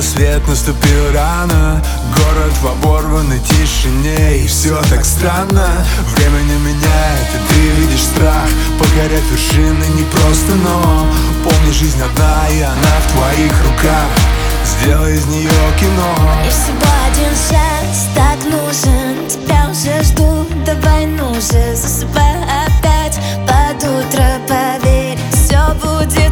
рассвет наступил рано. Город в оборванной тишине, и все так странно. Время не меняет, и ты видишь страх покорять вершины не просто, но помни, жизнь одна, и она в твоих руках. Сделай из нее кино. И всего один шанс так нужен. Тебя уже жду, давай ну же. Засыпай опять под утро, поверь, все будет